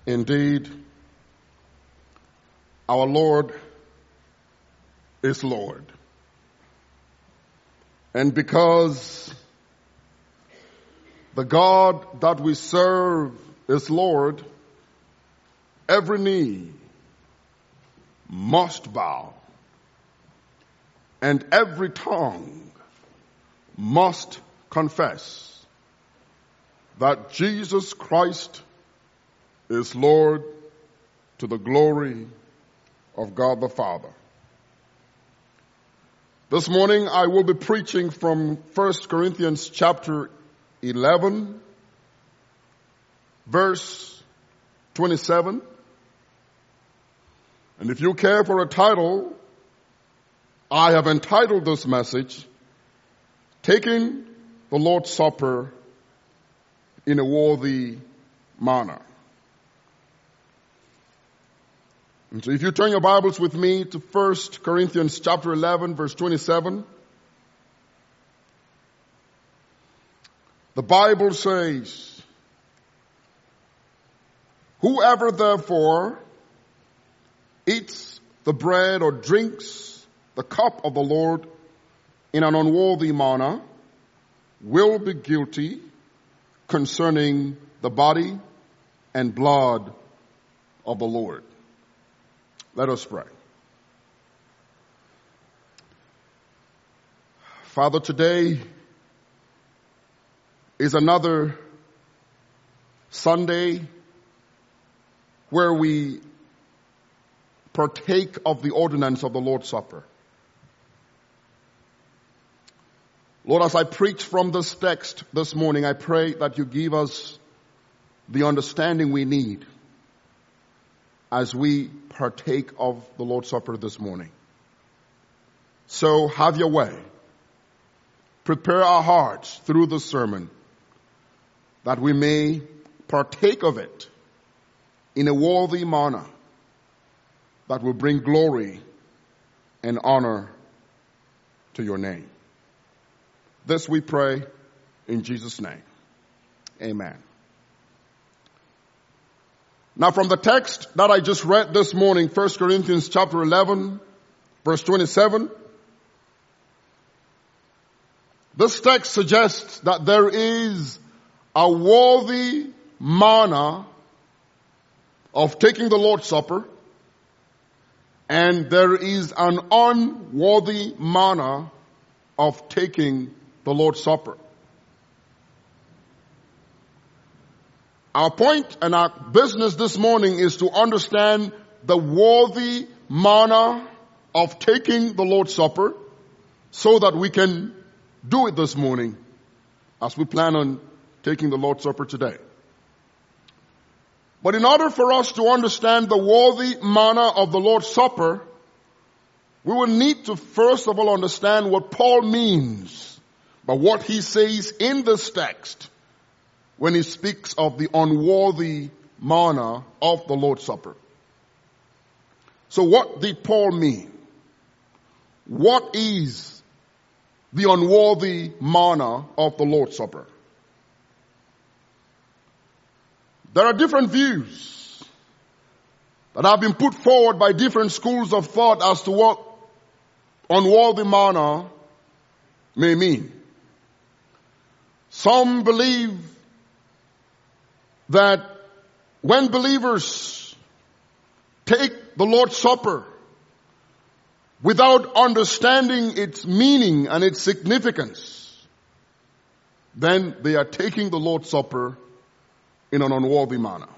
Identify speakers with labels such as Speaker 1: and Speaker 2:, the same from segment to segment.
Speaker 1: Indeed, our Lord is Lord. And because the God that we serve is Lord, every knee must bow and every tongue must confess that Jesus Christ is Lord, to the glory of God the Father. This morning I will be preaching from 1 Corinthians chapter 11, verse 27. And if you care for a title, I have entitled this message, Taking the Lord's Supper in a Worthy Manner. And so if you turn your Bibles with me to 1 Corinthians chapter 11, verse 27, the Bible says, "Whoever therefore eats the bread or drinks the cup of the Lord in an unworthy manner will be guilty concerning the body and blood of the Lord." Let us pray. Father, today is another Sunday where we partake of the ordinance of the Lord's Supper. Lord, as I preach from this text this morning, I pray that you give us the understanding we need as we partake of the Lord's Supper this morning. So have your way. Prepare our hearts through the sermon that we may partake of it in a worthy manner that will bring glory and honor to your name. This we pray in Jesus' name. Amen. Now from the text that I just read this morning, 1 Corinthians chapter 11, verse 27, this text suggests that there is a worthy manner of taking the Lord's Supper, and there is an unworthy manner of taking the Lord's Supper. Our point and our business this morning is to understand the worthy manner of taking the Lord's Supper so that we can do it this morning as we plan on taking the Lord's Supper today. But in order for us to understand the worthy manner of the Lord's Supper, we will need to first of all understand what Paul means by what he says in this text when he speaks of the unworthy manner of the Lord's Supper. So what did Paul mean? What is the unworthy manner of the Lord's Supper? There are different views that have been put forward by different schools of thought as to what unworthy manner may mean. Some believe that when believers take the Lord's Supper without understanding its meaning and its significance, then they are taking the Lord's Supper in an unworthy manner.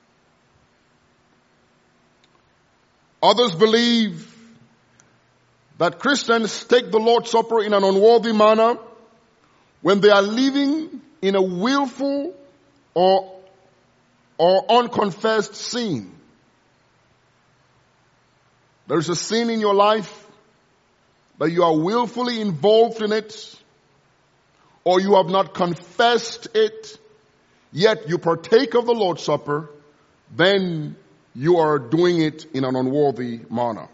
Speaker 1: Others believe that Christians take the Lord's Supper in an unworthy manner when they are living in a willful or unconfessed sin. There is a sin in your life that you are willfully involved in it, or you have not confessed it, yet you partake of the Lord's Supper, then you are doing it in an unworthy manner.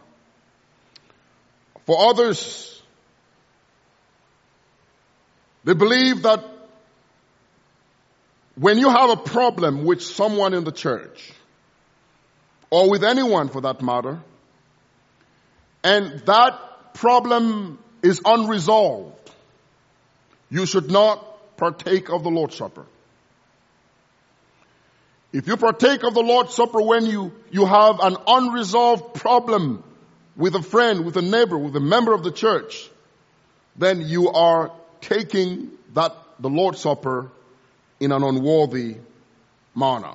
Speaker 1: For others, they believe that when you have a problem with someone in the church, or with anyone for that matter, and that problem is unresolved, you should not partake of the Lord's Supper. If you partake of the Lord's Supper when you have an unresolved problem with a friend, with a neighbor, with a member of the church, then you are taking the Lord's Supper in an unworthy manner.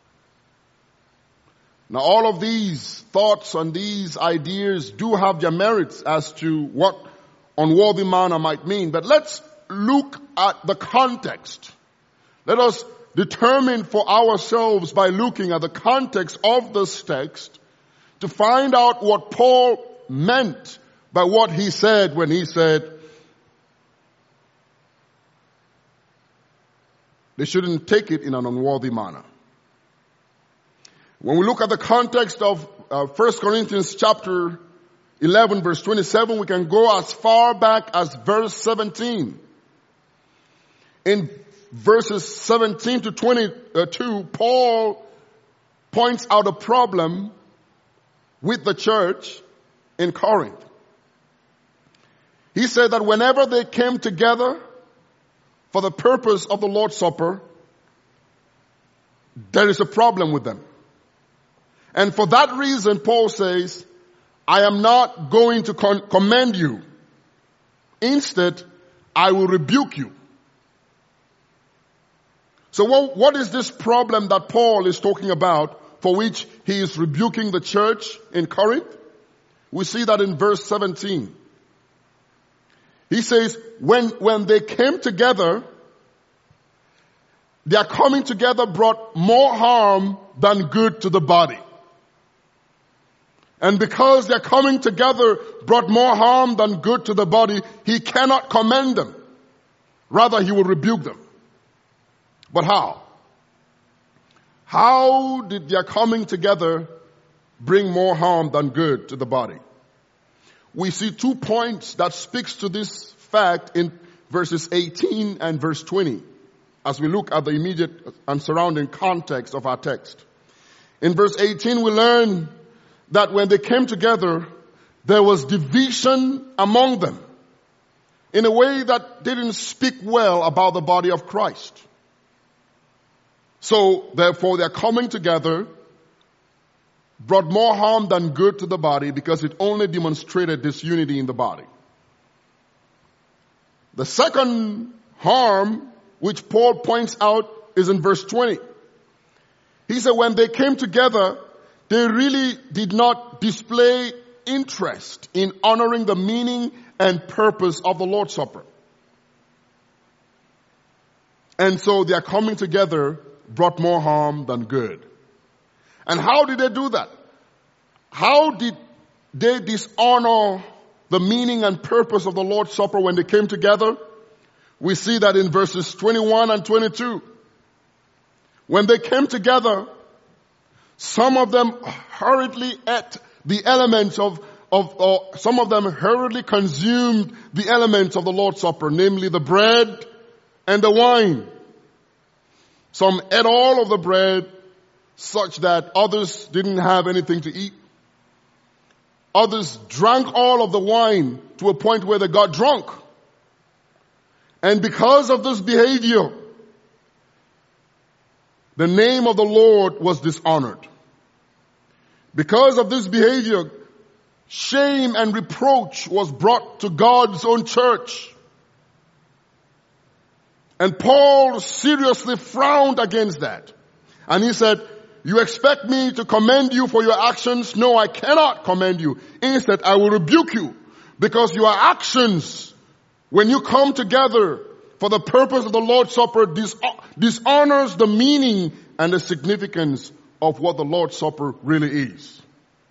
Speaker 1: Now, all of these thoughts and these ideas do have their merits as to what unworthy manner might mean. But let's look at the context. Let us determine for ourselves by looking at the context of this text to find out what Paul meant by what he said when he said they shouldn't take it in an unworthy manner. When we look at the context of 1 Corinthians chapter 11 verse 27, we can go as far back as verse 17. In verses 17 to 22, Paul points out a problem with the church in Corinth. He said that whenever they came together for the purpose of the Lord's Supper, there is a problem with them. And for that reason, Paul says, I am not going to commend you. Instead, I will rebuke you. So what is this problem that Paul is talking about for which he is rebuking the church in Corinth? We see that in verse 17. He says, when they came together, their coming together brought more harm than good to the body. And because their coming together brought more harm than good to the body, he cannot commend them. Rather, he will rebuke them. But how? How did their coming together bring more harm than good to the body? We see 2 points that speaks to this fact in verses 18 and verse 20 as we look at the immediate and surrounding context of our text. In verse 18 we learn that when they came together, there was division among them in a way that didn't speak well about the body of Christ. So, therefore, their coming together brought more harm than good to the body because it only demonstrated disunity in the body. The second harm, which Paul points out, is in verse 20. He said when they came together, they really did not display interest in honoring the meaning and purpose of the Lord's Supper. And so their coming together brought more harm than good. And how did they do that? How did they dishonor the meaning and purpose of the Lord's Supper when they came together? We see that in verses 21 and 22. When they came together, some of them hurriedly ate the elements some of them hurriedly consumed the elements of the Lord's Supper, namely the bread and the wine. Some ate all of the bread such that others didn't have anything to eat. Others drank all of the wine to a point where they got drunk. And because of this behavior, the name of the Lord was dishonored. Because of this behavior, shame and reproach was brought to God's own church. And Paul seriously frowned against that. And he said, you expect me to commend you for your actions? No, I cannot commend you. Instead, I will rebuke you because your actions, when you come together for the purpose of the Lord's Supper, dishonors the meaning and the significance of what the Lord's Supper really is.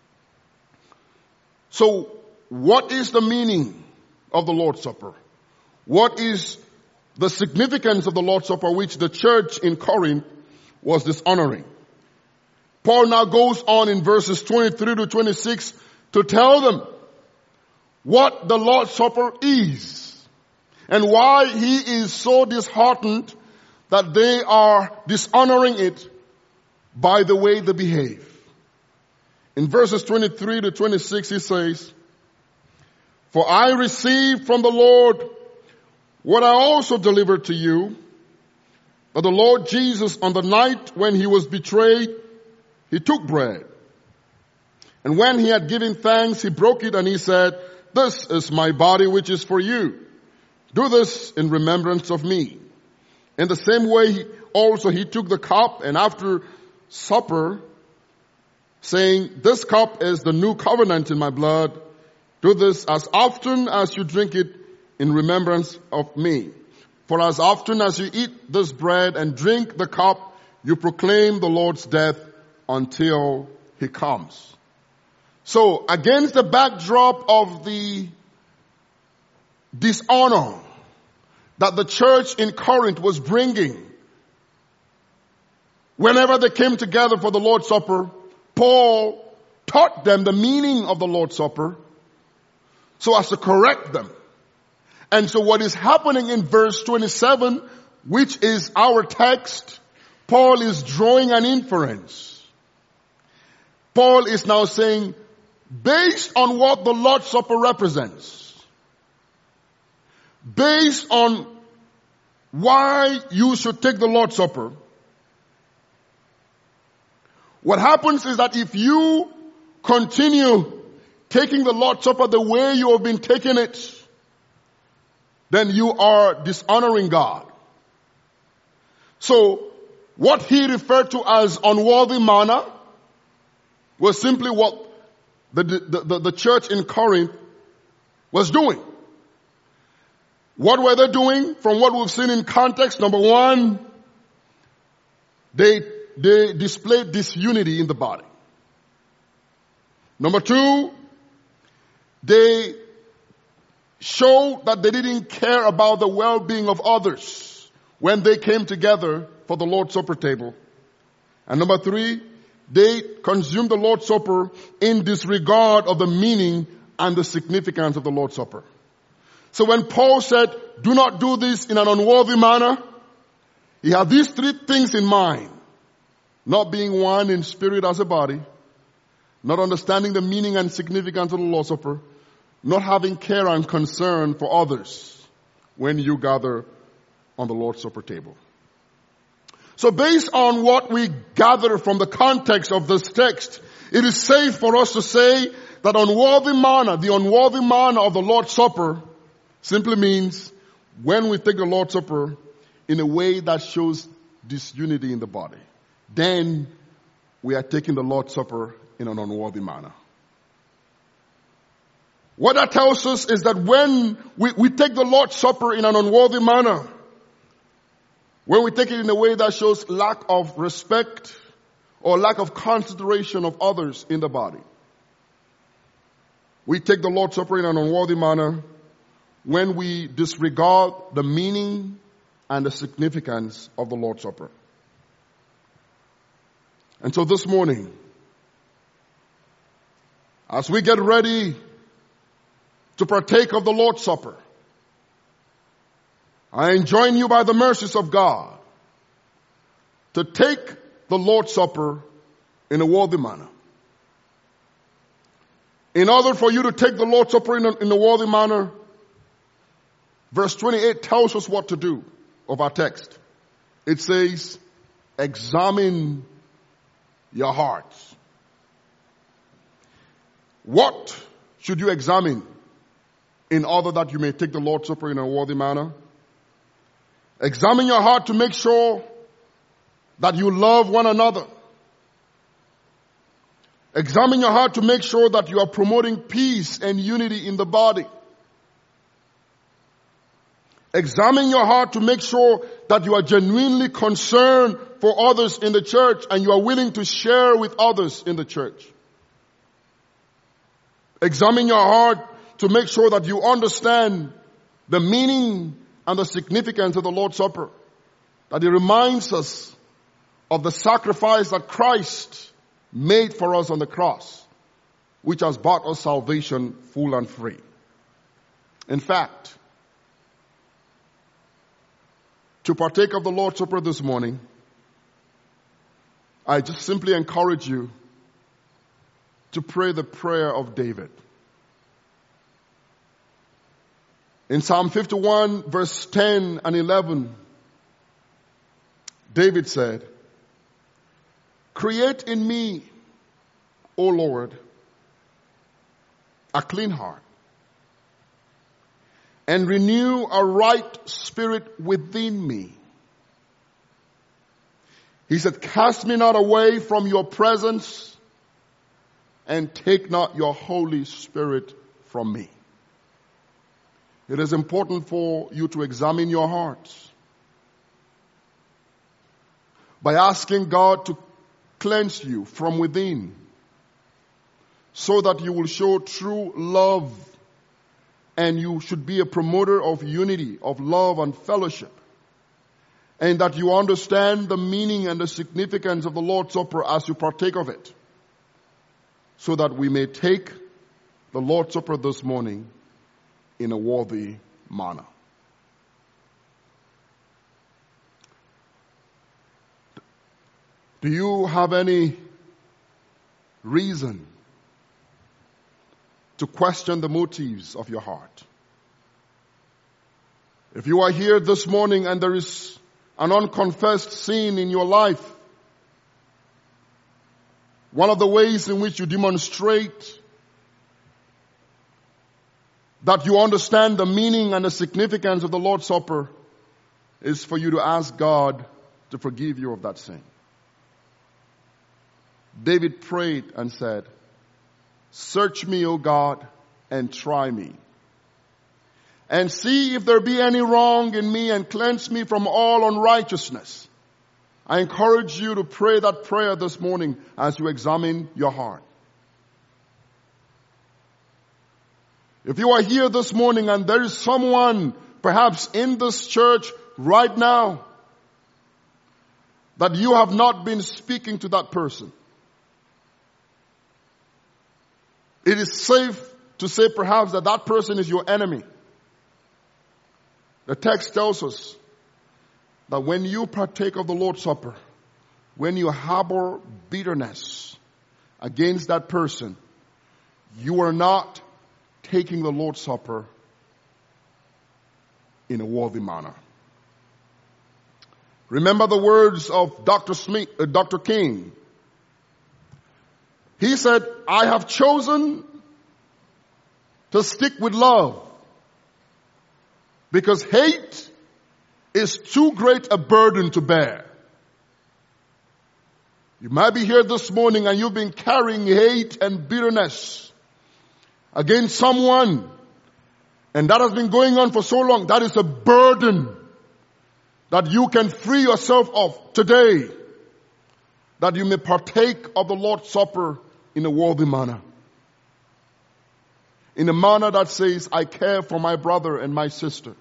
Speaker 1: So, what is the meaning of the Lord's Supper? What is the significance of the Lord's Supper which the church in Corinth was dishonoring? Paul now goes on in verses 23 to 26 to tell them what the Lord's Supper is and why he is so disheartened that they are dishonoring it by the way they behave. In verses 23 to 26, he says, "For I received from the Lord what I also delivered to you, that the Lord Jesus, on the night when he was betrayed, he took bread. And when he had given thanks, he broke it and he said, 'This is my body which is for you. Do this in remembrance of me.' In the same way, he took the cup, and after supper, saying, 'This cup is the new covenant in my blood. Do this as often as you drink it in remembrance of me. For as often as you eat this bread and drink the cup, you proclaim the Lord's death until he comes.'" So, against the backdrop of the dishonor that the church in Corinth was bringing, whenever they came together for the Lord's Supper, Paul taught them the meaning of the Lord's Supper so as to correct them. And so what is happening in verse 27, which is our text, Paul is drawing an inference. Paul is now saying, based on what the Lord's Supper represents, based on why you should take the Lord's Supper, what happens is that if you continue taking the Lord's Supper the way you have been taking it, then you are dishonoring God. So, what he referred to as unworthy manner was simply what the church in Corinth was doing. What were they doing? From what we've seen in context, number one, they displayed disunity in the body. Number two, they showed that they didn't care about the well-being of others when they came together for the Lord's Supper table. And number three, they consumed the Lord's Supper in disregard of the meaning and the significance of the Lord's Supper. So when Paul said, "Do not do this in an unworthy manner," he had these three things in mind. Not being one in spirit as a body, not understanding the meaning and significance of the Lord's Supper, not having care and concern for others when you gather on the Lord's Supper table. So based on what we gather from the context of this text, it is safe for us to say that the unworthy manner of the Lord's Supper simply means when we take the Lord's Supper in a way that shows disunity in the body, then we are taking the Lord's Supper in an unworthy manner. What that tells us is that when we take the Lord's Supper in an unworthy manner, when we take it in a way that shows lack of respect or lack of consideration of others in the body, we take the Lord's Supper in an unworthy manner when we disregard the meaning and the significance of the Lord's Supper. And so this morning, as we get ready to partake of the Lord's Supper, I enjoin you by the mercies of God to take the Lord's Supper in a worthy manner. In order for you to take the Lord's Supper in a worthy manner, verse 28 tells us what to do of our text. It says, examine your hearts. What should you examine in order that you may take the Lord's Supper in a worthy manner? Examine your heart to make sure that you love one another. Examine your heart to make sure that you are promoting peace and unity in the body. Examine your heart to make sure that you are genuinely concerned for others in the church and you are willing to share with others in the church. Examine your heart to make sure that you understand the meaning and the significance of the Lord's Supper. That it reminds us of the sacrifice that Christ made for us on the cross, which has bought us salvation full and free. In fact, to partake of the Lord's Supper this morning, I just simply encourage you to pray the prayer of David. In Psalm 51, verse 10 and 11, David said, "Create in me, O Lord, a clean heart, and renew a right spirit within me." He said, "Cast me not away from your presence, and take not your Holy Spirit from me." It is important for you to examine your hearts by asking God to cleanse you from within, so that you will show true love, and you should be a promoter of unity, of love and fellowship, and that you understand the meaning and the significance of the Lord's Supper as you partake of it, so that we may take the Lord's Supper this morning in a worthy manner. Do you have any reason to question the motives of your heart? If you are here this morning and there is an unconfessed sin in your life, one of the ways in which you demonstrate that you understand the meaning and the significance of the Lord's Supper is for you to ask God to forgive you of that sin. David prayed and said, "Search me, O God, and try me, and see if there be any wrong in me, and cleanse me from all unrighteousness." I encourage you to pray that prayer this morning as you examine your heart. If you are here this morning and there is someone perhaps in this church right now that you have not been speaking to that person, it is safe to say perhaps that that person is your enemy. The text tells us that when you partake of the Lord's Supper, when you harbor bitterness against that person, you are not taking the Lord's Supper in a worthy manner. Remember the words of Dr. King. He said, "I have chosen to stick with love because hate is too great a burden to bear." You might be here this morning and you've been carrying hate and bitterness against someone, and that has been going on for so long. That is a burden that you can free yourself of today, that you may partake of the Lord's Supper in a worthy manner. In a manner that says, "I care for my brother and my sister."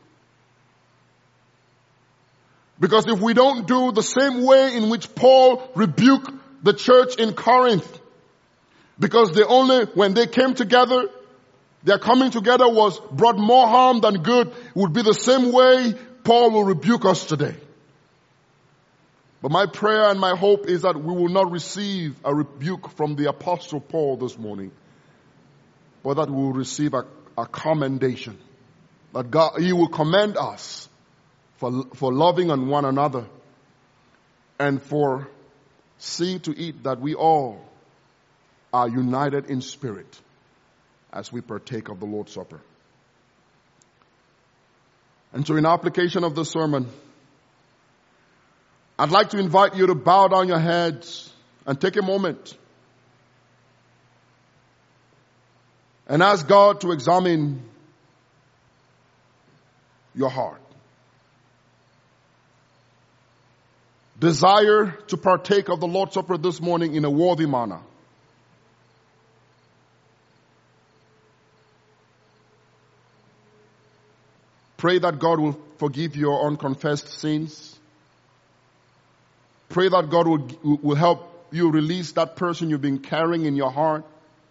Speaker 1: Because if we don't do the same way in which Paul rebuked the church in Corinth, because when they came together, their coming together brought more harm than good, it would be the same way Paul will rebuke us today. But my prayer and my hope is that we will not receive a rebuke from the Apostle Paul this morning, but that we will receive a commendation. That God, He will commend us for loving on one another and for seeing to it that we all are united in spirit as we partake of the Lord's Supper. And so in application of this sermon, I'd like to invite you to bow down your heads and take a moment and ask God to examine your heart. Desire to partake of the Lord's Supper this morning in a worthy manner. Pray that God will forgive your unconfessed sins. Pray that God will help you release that person you've been carrying in your heart.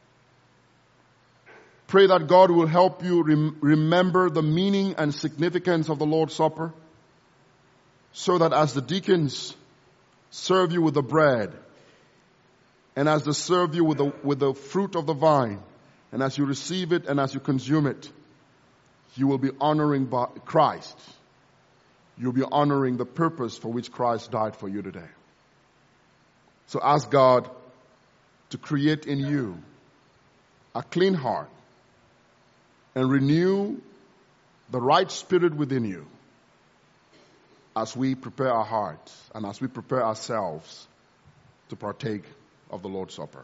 Speaker 1: Pray that God will help you remember the meaning and significance of the Lord's Supper, so that as the deacons serve you with the bread, and as they serve you with the fruit of the vine, and as you receive it and as you consume it, you will be honoring Christ. You'll be honoring the purpose for which Christ died for you today. So ask God to create in you a clean heart and renew the right spirit within you as we prepare our hearts and as we prepare ourselves to partake of the Lord's Supper.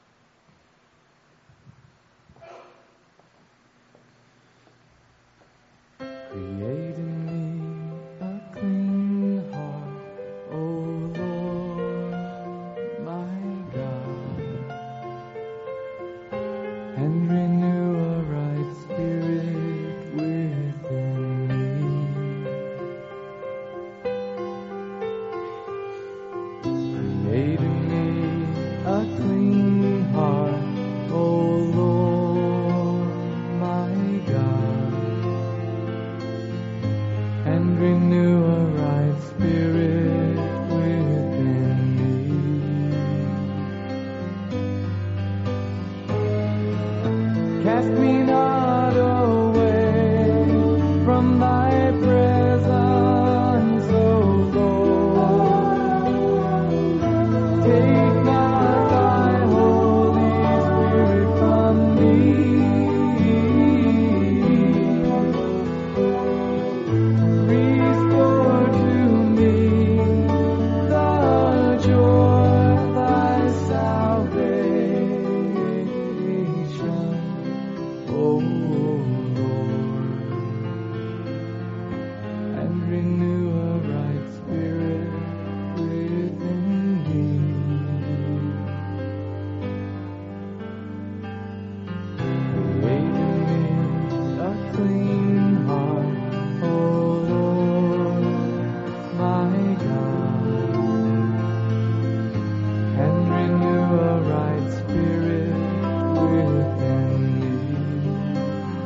Speaker 2: Create in me a clean heart, O Lord, my God, and renew a right spirit within me. Create in me a clean heart, O Lord, my God, and renew a right spirit within me. Cast me not away from thy presence, O Lord. Take not thy Holy Spirit from me. Restore to me the joy of thy salvation, O Lord, and renew a right spirit within me. Create in me a clean heart, O Lord, my God, and renew a right spirit within me.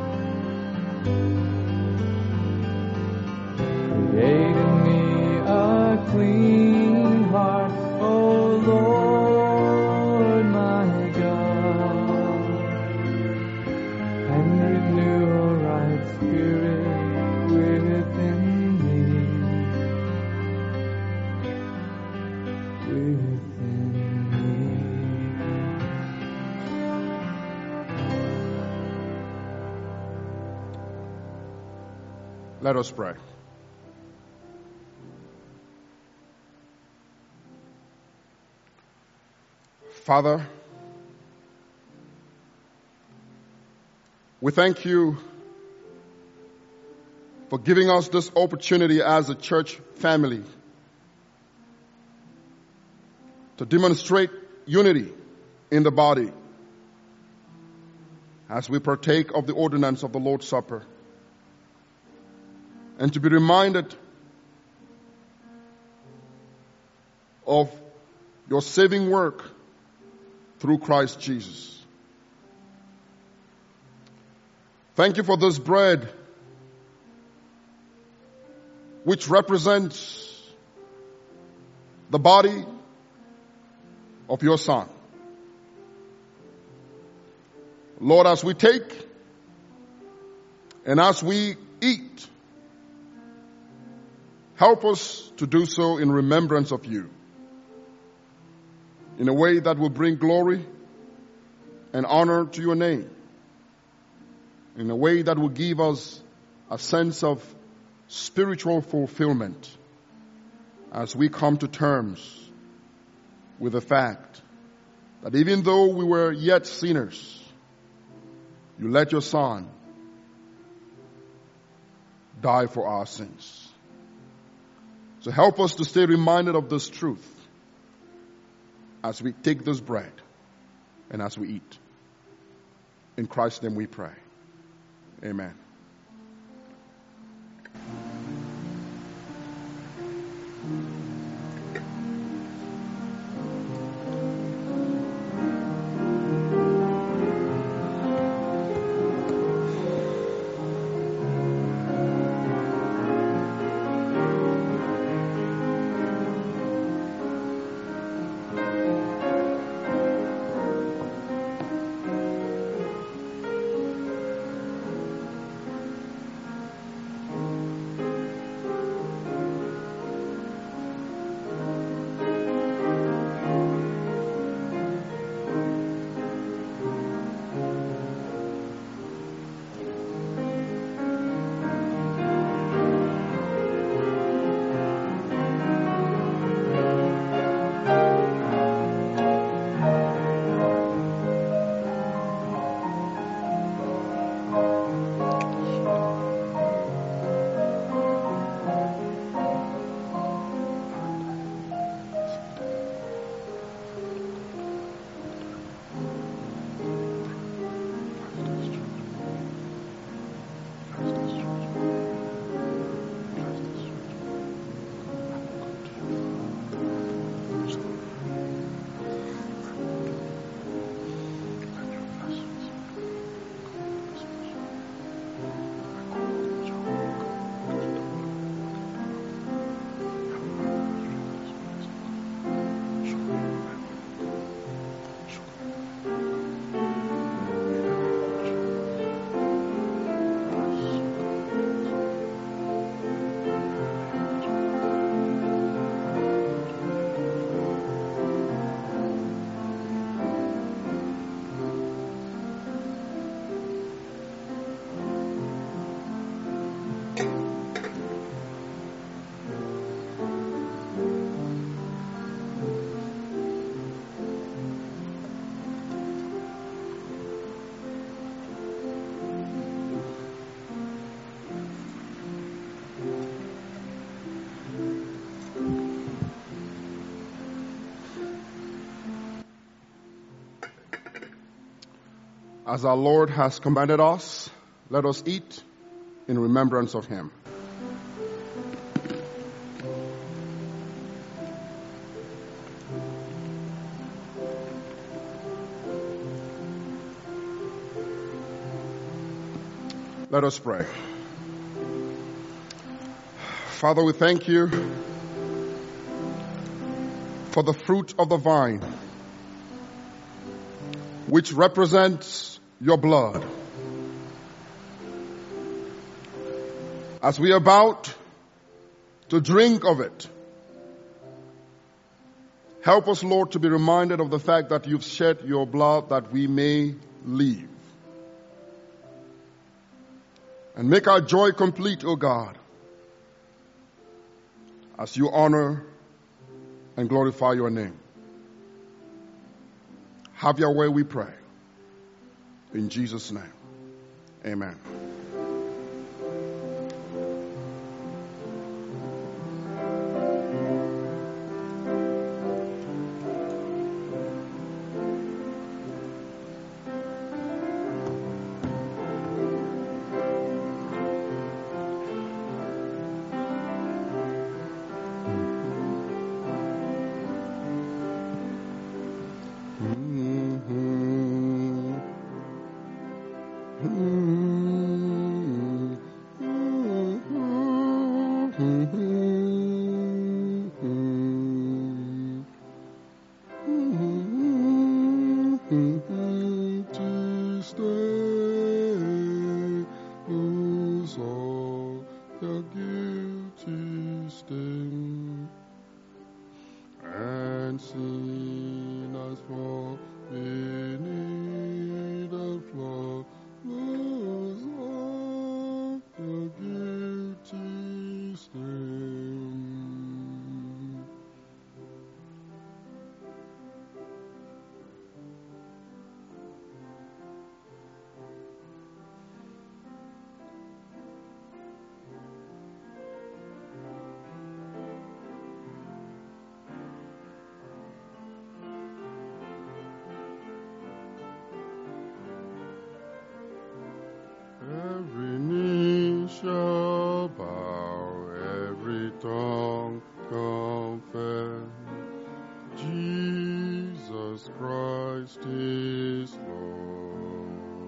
Speaker 2: Create in me a clean heart, O Lord, my God, and renew a right spirit within me. Within me.
Speaker 1: Let us pray. Father, we thank you for giving us this opportunity as a church family to demonstrate unity in the body as we partake of the ordinance of the Lord's Supper, and to be reminded of your saving work through Christ Jesus. Thank you for this bread, which represents the body of your Son. Lord, as we take and as we eat, help us to do so in remembrance of you, in a way that will bring glory and honor to your name, in a way that will give us a sense of spiritual fulfillment as we come to terms with the fact that even though we were yet sinners, you let your Son die for our sins. So help us to stay reminded of this truth as we take this bread and as we eat. In Christ's name we pray. Amen. As our Lord has commanded us, let us eat in remembrance of him. Let us pray. Father, we thank you for the fruit of the vine, which represents your blood. As we are about to drink of it, help us, Lord, to be reminded of the fact that you've shed your blood that we may live. And make our joy complete, O God, as you honor and glorify your name. Have your way, we pray. In Jesus' name, amen. Every knee shall bow, every tongue confess, Jesus Christ is Lord.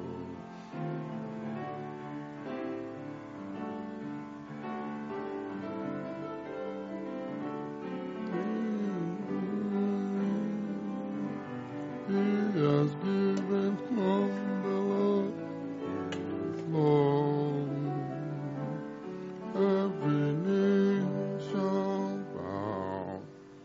Speaker 1: He has given from the Lord. Every knee shall bow.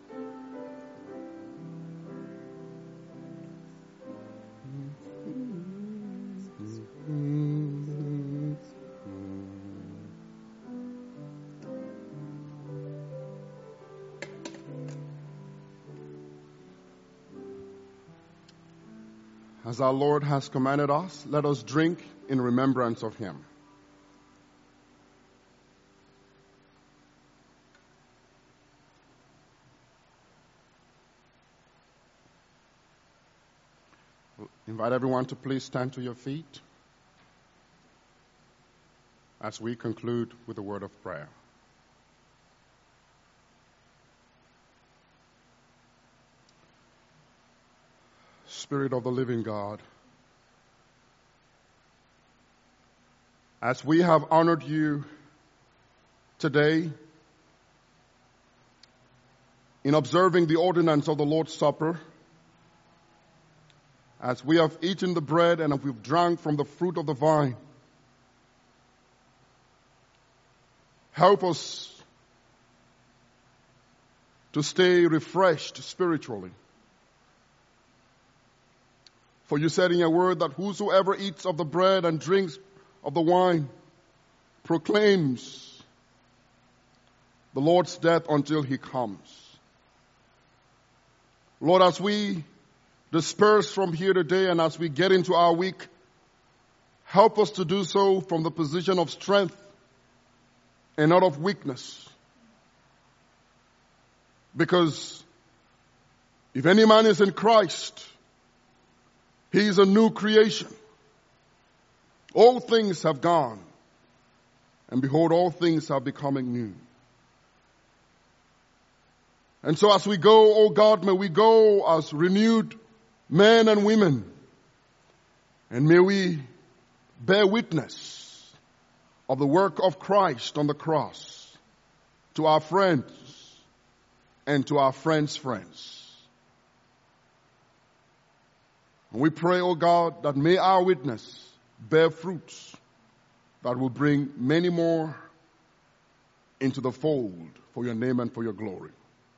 Speaker 1: As our Lord has commanded us, let us drink in remembrance of him. Invite everyone to please stand to your feet as we conclude with a word of prayer. Spirit of the living God, as we have honored you today in observing the ordinance of the Lord's Supper, as we have eaten the bread and we've drunk from the fruit of the vine, help us to stay refreshed spiritually. For you said in your word that whosoever eats of the bread and drinks of the wine proclaims the Lord's death until he comes. Lord, as we disperse from here today and as we get into our week, help us to do so from the position of strength and not of weakness. Because if any man is in Christ, he is a new creation. Old things have gone, and behold, all things are becoming new. And so as we go, oh God, may we go as renewed men and women, and may we bear witness of the work of Christ on the cross to our friends and to our friends' friends. And we pray, oh God, that may our witness bear fruits that will bring many more into the fold for your name and for your glory.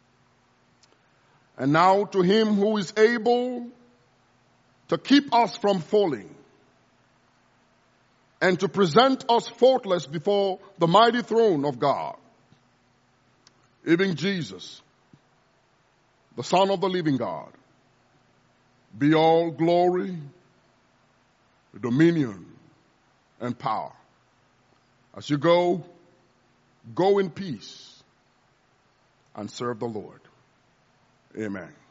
Speaker 1: And now to him who is able to keep us from falling and to present us faultless before the mighty throne of God, even Jesus, the Son of the living God, be all glory, dominion, and power. As you go, go in peace and serve the Lord. Amen.